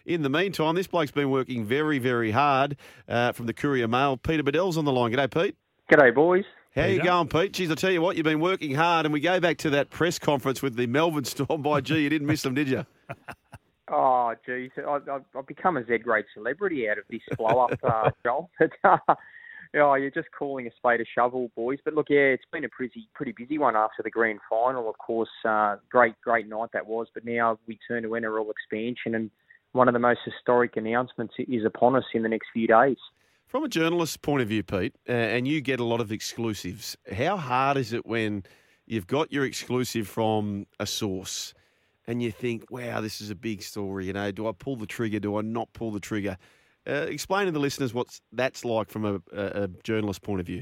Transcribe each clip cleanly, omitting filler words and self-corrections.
In the meantime, this bloke's been working very, very hard from the Courier Mail. Peter Bedell's on the line. G'day, Pete. G'day, boys. How Peter. you going, Pete? Geez, I tell you what, you've been working hard, and we go back to that press conference with the Melbourne Storm. By gee, you didn't miss them, did you? Oh, geez. I've become a Z-grade celebrity out of this blow-up, Joel. You're just calling a spade a shovel, boys. But look, yeah, it's been a pretty busy one after the grand final. Of course, great night that was. But now we turn to NRL expansion, and one of the most historic announcements is upon us in the next few days. From a journalist's point of view, Pete, and you get a lot of exclusives, how hard is it when you've got your exclusive from a source and you think, wow, this is a big story, you know, do I pull the trigger, do I not pull the trigger? Explain to the listeners what that's like from a journalist point of view.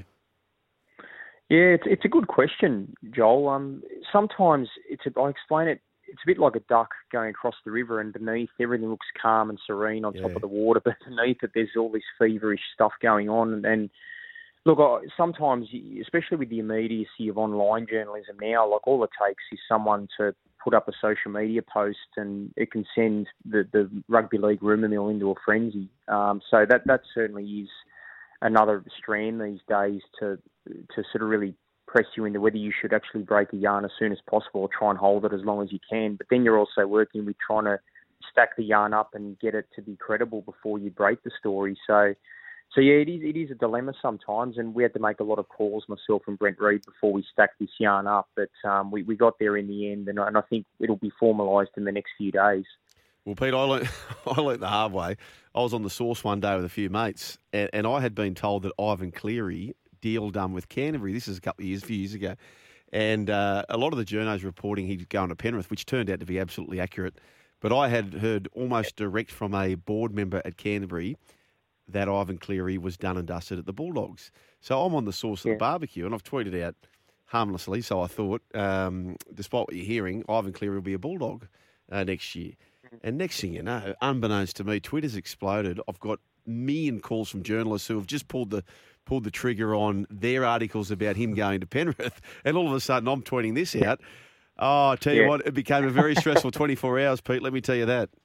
Yeah, it's a good question, Joel. Sometimes I explain it, it's a bit like a duck going across the river, and beneath everything looks calm and serene on top of the water, but beneath it there's all this feverish stuff going on. And look, sometimes, especially with the immediacy of online journalism now, like all it takes is someone to put up a social media post and it can send the rugby league rumour mill into a frenzy. So that certainly is another strand these days to sort of really press you into whether you should actually break a yarn as soon as possible or try and hold it as long as you can. But then you're also working with trying to stack the yarn up and get it to be credible before you break the story. So yeah, it is a dilemma sometimes, and we had to make a lot of calls, myself and Brent Reid, before we stacked this yarn up. But we got there in the end, and I think it'll be formalised in the next few days. Well, Pete, I learnt the hard way. I was on the Source one day with a few mates, and I had been told that Ivan Cleary deal done with Canterbury. This is a few years ago. And a lot of the journos reporting he'd going to Penrith, which turned out to be absolutely accurate. But I had heard almost direct from a board member at Canterbury that Ivan Cleary was done and dusted at the Bulldogs. So I'm on the Source of the barbecue, and I've tweeted out harmlessly, so I thought, despite what you're hearing, Ivan Cleary will be a Bulldog next year. And next thing you know, unbeknownst to me, Twitter's exploded. I've got million calls from journalists who have just pulled the trigger on their articles about him going to Penrith, and all of a sudden I'm tweeting this out. Oh, I tell you what, it became a very stressful 24 hours, Pete, let me tell you that.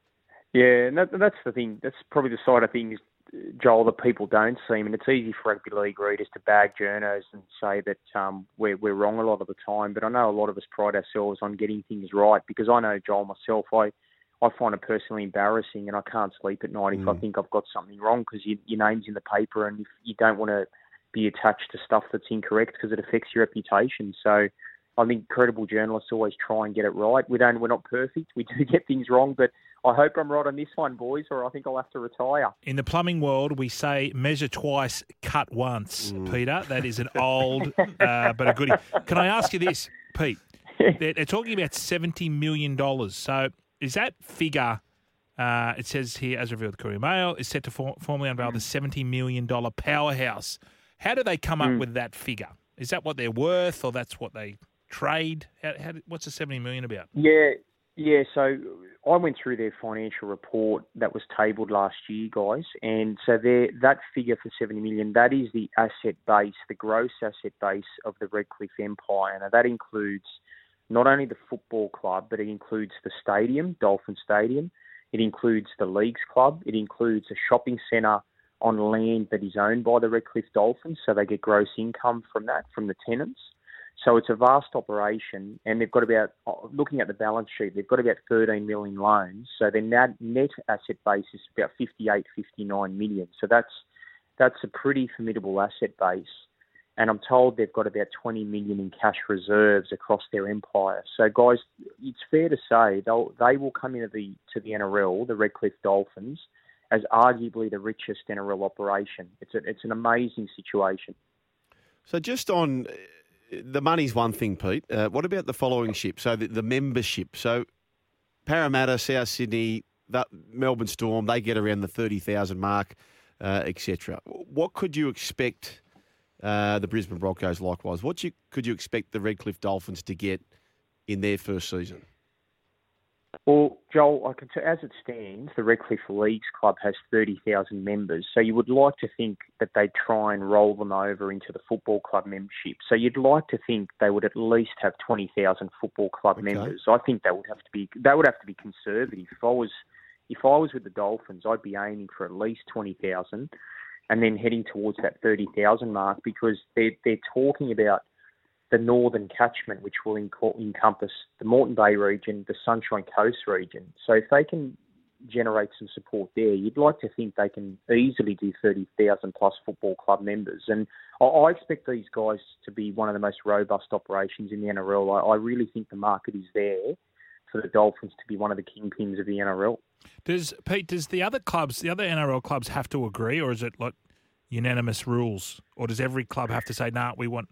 Yeah, and that's the thing. That's probably the side of things, Joel, that people don't see. I mean, it's easy for rugby league readers to bag journos and say that we're wrong a lot of the time, but I know a lot of us pride ourselves on getting things right, because I know, Joel, myself, I find it personally embarrassing, and I can't sleep at night if I think I've got something wrong, because your name's in the paper, and if you don't want to be attached to stuff that's incorrect because it affects your reputation. So I think credible journalists always try and get it right. We're not perfect. We do get things wrong, but I hope I'm right on this one, boys, or I think I'll have to retire. In the plumbing world, we say measure twice, cut once, Peter. That is an old but a goodie. Can I ask you this, Pete? They're talking about $70 million. So is that figure, it says here, as revealed the Courier Mail, is set to formally unveil the $70 million powerhouse. How do they come up with that figure? Is that what they're worth, or that's what they trade? What's the $70 million about? Yeah, so I went through their financial report that was tabled last year, guys, and so that figure for $70 million, that is the asset base, the gross asset base of the Redcliffe Empire. Now, that includes not only the football club, but it includes the stadium, Dolphin Stadium. It includes the Leagues Club. It includes a shopping centre on land that is owned by the Redcliffe Dolphins, so they get gross income from that, from the tenants. So it's a vast operation, and they've got about, looking at the balance sheet, they've got about 13 million loans. So their net asset base is about 58, 59 million. So that's a pretty formidable asset base. And I'm told they've got about 20 million in cash reserves across their empire. So guys, it's fair to say they will come into the NRL, the Redcliffe Dolphins, as arguably the richest NRL operation. It's an amazing situation. So just on the money's one thing, Pete. What about the following ship? So the membership. So Parramatta, South Sydney, Melbourne Storm, they get around the 30,000 mark, etc. What could you expect the Brisbane Broncos likewise? Could you expect the Redcliffe Dolphins to get in their first season? Well, Joel, I can tell, as it stands, the Redcliffe Leagues Club has 30,000 members. So you would like to think that they'd try and roll them over into the football club membership. So you'd like to think they would at least have 20,000 football club members. I think that would have to be conservative. If if I was with the Dolphins, I'd be aiming for at least 20,000 and then heading towards that 30,000 mark, because they're talking about the northern catchment, which will encompass the Moreton Bay region, the Sunshine Coast region. So if they can generate some support there, you'd like to think they can easily do 30,000 plus football club members. And I expect these guys to be one of the most robust operations in the NRL. I really think the market is there for the Dolphins to be one of the kingpins of the NRL. Does the other NRL clubs have to agree, or is it like unanimous rules? Or does every club have to say, nah, we want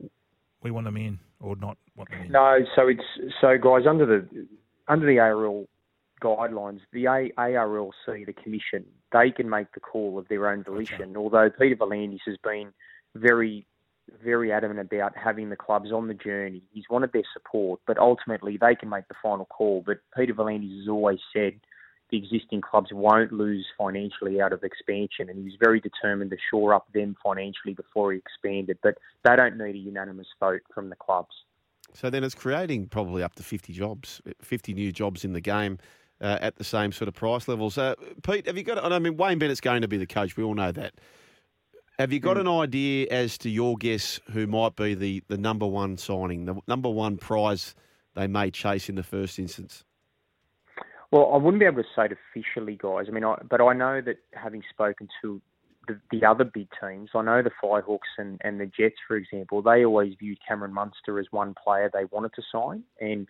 them in, or not want them in? No, so guys, under the ARL guidelines, the ARLC, the commission, they can make the call of their own volition. Although Peter V'landys has been very, very adamant about having the clubs on the journey. He's wanted their support, but ultimately they can make the final call. But Peter V'landys has always said the existing clubs won't lose financially out of expansion, and he was very determined to shore up them financially before he expanded. But they don't need a unanimous vote from the clubs. So then it's creating probably up to 50 new jobs in the game at the same sort of price levels. Pete, have you got? I mean, Wayne Bennett's going to be the coach. We all know that. Have you got an idea as to your guess who might be the number one signing, the number one prize they may chase in the first instance? Well, I wouldn't be able to say it officially, guys. I mean, but I know that having spoken to the other big teams, I know the Firehawks and the Jets, for example, they always viewed Cameron Munster as one player they wanted to sign, and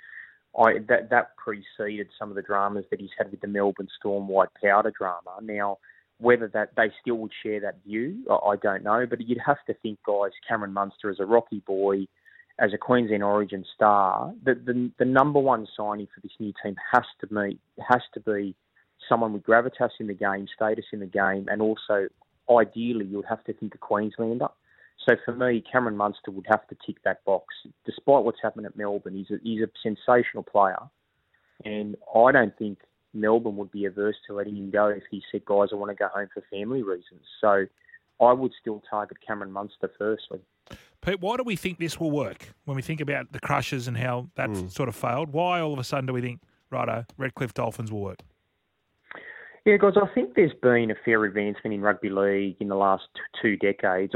that preceded some of the dramas that he's had with the Melbourne Storm white powder drama. Now, whether that they still would share that view, I don't know, but you'd have to think, guys, Cameron Munster as a Rocky boy, as a Queensland Origin star, the number one signing for this new team has to be someone with gravitas in the game, status in the game, and also, ideally, you'd have to think a Queenslander. So for me, Cameron Munster would have to tick that box. Despite what's happened at Melbourne, he's a sensational player, and I don't think Melbourne would be averse to letting him go if he said, guys, I want to go home for family reasons. So I would still target Cameron Munster firstly. Pete, why do we think this will work when we think about the Crushers and how that sort of failed? Why all of a sudden do we think, righto, Redcliffe Dolphins will work? Yeah, guys, I think there's been a fair advancement in rugby league in the last 2 decades.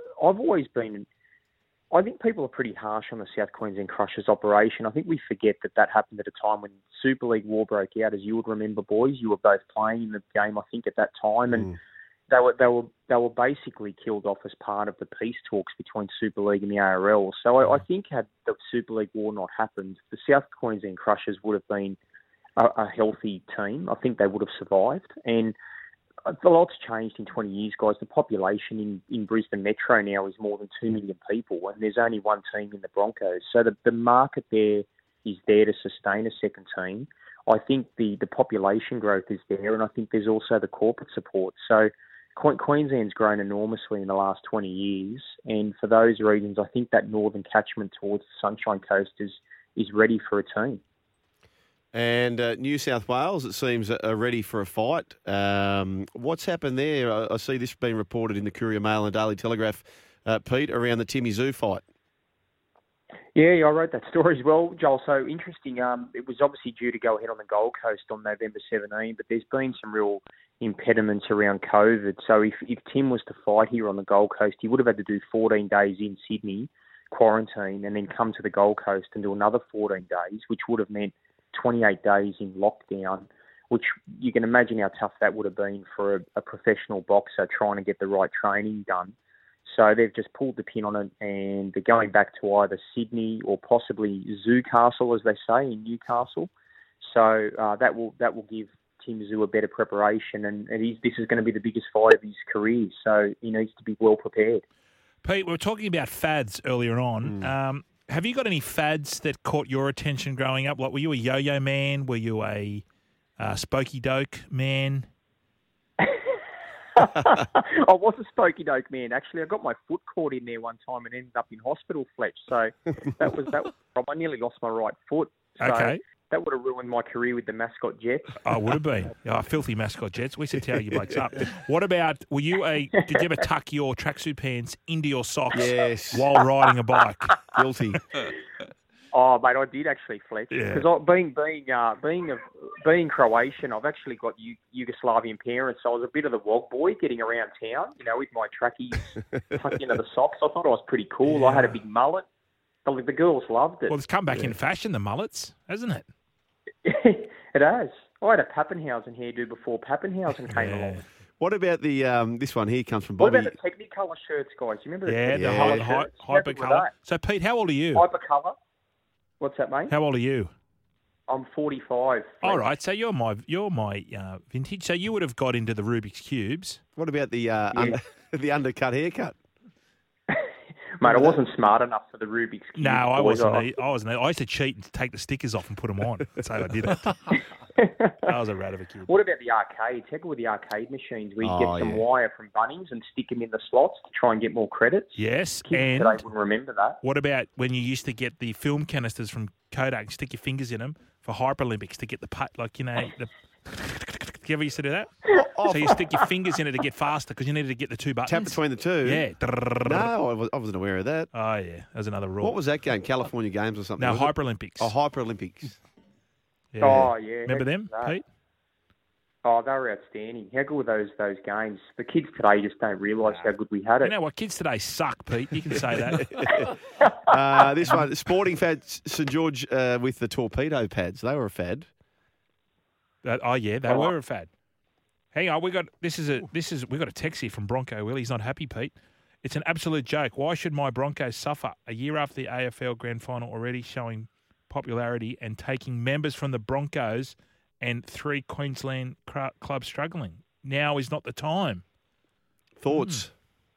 I think people are pretty harsh on the South Queensland Crushers operation. I think we forget that happened at a time when Super League war broke out, as you would remember, boys. You were both playing in the game, I think, at that time, and they were basically killed off as part of the peace talks between Super League and the ARL. So I think had the Super League war not happened, the South Queensland Crushers would have been a healthy team. I think they would have survived. And a lot's changed in 20 years, guys. The population in Brisbane Metro now is more than 2 million people, and there's only one team in the Broncos. So the market there is there to sustain a second team. I think the population growth is there, and I think there's also the corporate support. So Queensland's grown enormously in the last 20 years, and for those reasons, I think that northern catchment towards the Sunshine Coast is ready for a team. And New South Wales, it seems, are ready for a fight. What's happened there? I see this being reported in the Courier Mail and Daily Telegraph, Pete, around the Timmy Zoo fight. Yeah, I wrote that story as well, Joel. So interesting. It was obviously due to go ahead on the Gold Coast on November 17, but there's been some real impediments around COVID. So if Tim was to fight here on the Gold Coast, he would have had to do 14 days in Sydney, quarantine, and then come to the Gold Coast and do another 14 days, which would have meant 28 days in lockdown, which you can imagine how tough that would have been for a professional boxer trying to get the right training done. So they've just pulled the pin on it, and they're going back to either Sydney or possibly Zoocastle, as they say, in Newcastle. So that will give Tim Zoo a better preparation, and this is going to be the biggest fight of his career, so he needs to be well prepared. Pete, we were talking about fads earlier on. Have you got any fads that caught your attention growing up? Like, were you a yo-yo man? Were you a spokey doke man? I was a spokey doke man. Actually, I got my foot caught in there one time and ended up in hospital, Fletch. So that was I nearly lost my right foot. So okay. That would have ruined my career with the mascot Jets. Oh, would have been. Filthy mascot Jets. We should tell you blokes up. What about, did you ever tuck your tracksuit pants into your socks while riding a bike? Guilty. Oh, mate, I did actually, Fletch. Yeah. Because being Croatian, I've actually got Yugoslavian parents, so I was a bit of the wog boy getting around town, with my trackies tucked into the socks. I thought I was pretty cool. Yeah. I had a big mullet. The girls loved it. Well, it's come back in fashion, the mullets, hasn't it? It has. I had a Pappenhausen hairdo before Pappenhausen came along. What about the this one here comes from What Bobby? about the Technicolor shirts, guys? You remember Yeah, the the Technicolor shirts? hypercolour. So, Pete, how old are you? Hypercolour. What's that, mate? How old are you? I'm 45. All right, so you're my vintage. So you would have got into the Rubik's Cubes. What about the the undercut haircut? Mate, I wasn't smart enough for the Rubik's Cube. No, I boys. wasn't. I used to cheat and take the stickers off and put them on. That's how I did it. I was a rat of a kid. What about the arcades? Heck with the arcade machines where you get some yeah. wire from Bunnings and stick them in the slots to try and get more credits? Yes, Kids and today wouldn't remember that. what about when you used to get the film canisters from Kodak and stick your fingers in them for Hyperolympics to get the putt, you ever used to do that? So you stick your fingers in it to get faster because you needed to get the two buttons. Tap between the two? Yeah. No, I wasn't aware of that. Oh, yeah. That was another rule. What was that game? California Games or something? No, was it? Hyperolympics. Oh, Hyperolympics. Yeah. Oh, yeah. Remember heck them, with that. Pete? Oh, they were outstanding. How good were those games? The kids today just don't realise how good we had it. You know what? Kids today suck, Pete. You can say that. This one, Sporting Fads, St George with the torpedo pads. They were a fad. They were a fad. Hang on, we got a text here from Bronco Will. He's not happy, Pete. It's an absolute joke. Why should my Broncos suffer a year after the AFL Grand Final already showing popularity and taking members from the Broncos and 3 Queensland clubs struggling? Now is not the time. Thoughts?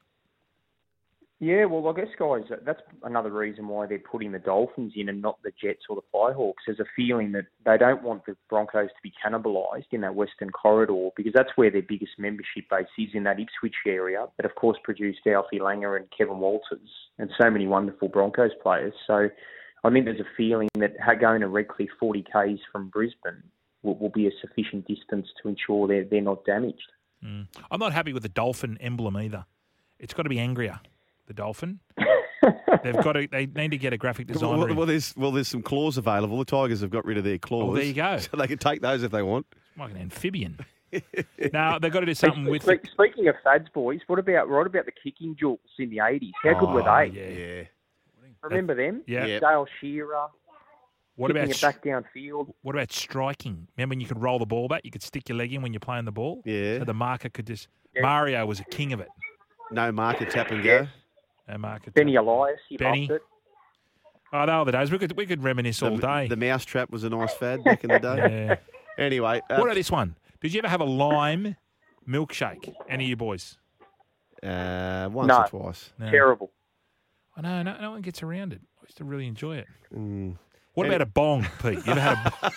Yeah, well, I guess, guys, that's another reason why they're putting the Dolphins in and not the Jets or the Firehawks. There's a feeling that they don't want the Broncos to be cannibalised in that Western corridor because that's where their biggest membership base is, in that Ipswich area that, of course, produced Alfie Langer and Kevin Walters and so many wonderful Broncos players. So I think there's a feeling that going to Redcliffe 40 Ks from Brisbane will be a sufficient distance to ensure they're not damaged. I'm not happy with the Dolphin emblem either. It's got to be angrier. The Dolphin. They need to get a graphic designer. Well, there's some claws available. The Tigers have got rid of their claws. Oh, there you go. So they can take those if they want. It's like an amphibian. Now they've got to do something with. Speaking of fads, boys, what about the kicking jewels in the 80s? How good were they? Yeah. Remember them? Yeah. Yeah. Dale Shearer. What about it back downfield? What about striking? Remember when you could roll the ball back? You could stick your leg in when you're playing the ball. Yeah. So the marker could just. Yeah. Mario was a king of it. No marker, tap and go. No marker. Benny Elias, he Benny. loved it. Oh, they were the days. We could reminisce all day. The mouse trap was a nice fad back in the day. Yeah. Anyway. What about this one? Did you ever have a lime milkshake? Any of you boys? Once No. or twice. No. Terrible. I know. No one gets around it. I used to really enjoy it. Mm. What about a bong, Pete? You ever had a bong?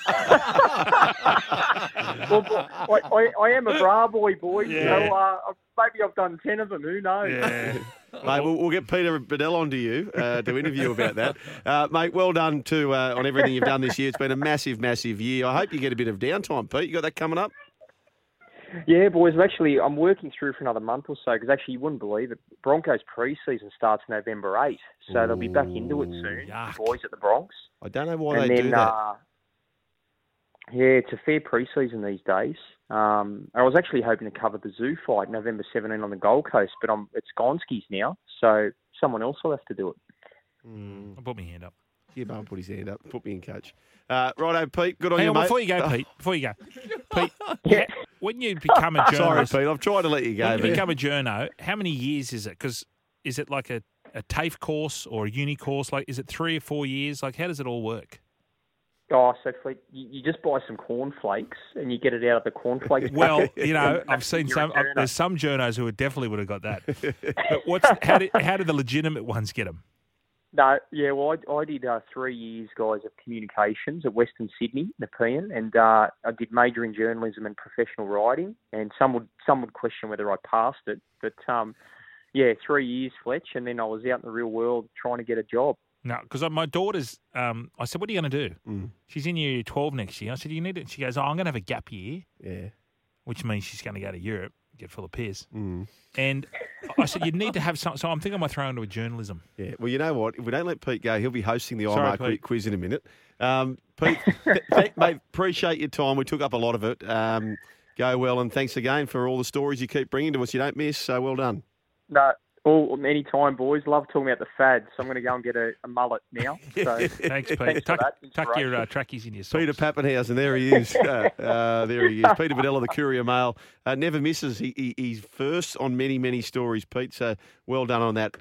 Well, I am a bra boy, Yeah. so maybe I've done 10 of them. Who knows? Yeah. Mate, we'll get Peter Bedell onto you to interview about that. Mate, well done on everything you've done this year. It's been a massive, massive year. I hope you get a bit of downtime, Pete. You got that coming up? Yeah, boys. I'm working through for another month or so because actually you wouldn't believe it. Broncos pre-season starts November 8, so they'll be back into it soon. Yuck. Boys at the Bronx. I don't know why And they then, do that. yeah, it's a fair pre-season these days. I was actually hoping to cover the Zoo fight November 17 on the Gold Coast, but it's Gonski's now, so someone else will have to do it. I'll put my hand up. Your mum put his hand up. Put me in coach. Righto, Pete. Good on Hang you, on, mate. before you go, Pete. Before you go, Pete. Yeah. When you become a journo, Sorry, Pete. I've tried to let you go. when you but- become a journo, how many years is it? Because is it like a TAFE course or a uni course? Like, is it 3 or 4 years? Like, how does it all work? Oh, so Fleet, you just buy some cornflakes and you get it out of the cornflakes. Well, packet. you know, And I've seen you're a some. journo. There's some journos who definitely would have got that. But how did the legitimate ones get them? No, yeah, well, I did 3 years, guys, of communications at Western Sydney, Nepean, and I did major in journalism and professional writing. And some would question whether I passed it, but yeah, 3 years, Fletch, and then I was out in the real world trying to get a job. No, because my daughter's. I said, "What are you going to do?" Mm. She's in year 12 next year. I said, "You need it." She goes, "Oh, I'm going to have a gap year," Yeah. which means she's going to go to Europe. get full of piss. Mm. And I said, you need to have some. So I'm thinking I might throw into a journalism. Yeah. Well, you know what? If we don't let Pete go, he'll be hosting the Sorry, iMark Pete. quiz in a minute. Pete, mate, appreciate your time. We took up a lot of it. Go well, and thanks again for all the stories you keep bringing to us. You don't miss, so well done. No, any time, boys. Love talking about the fads. So I'm going to go and get a mullet now. So Thanks, Pete. thanks for that Tuck your inspiration. trackies in your socks. Peter Pappenhausen, there he is. There he is. Peter Vidella, the Courier Mail. Never misses. He's first on many, many stories, Pete. So well done on that.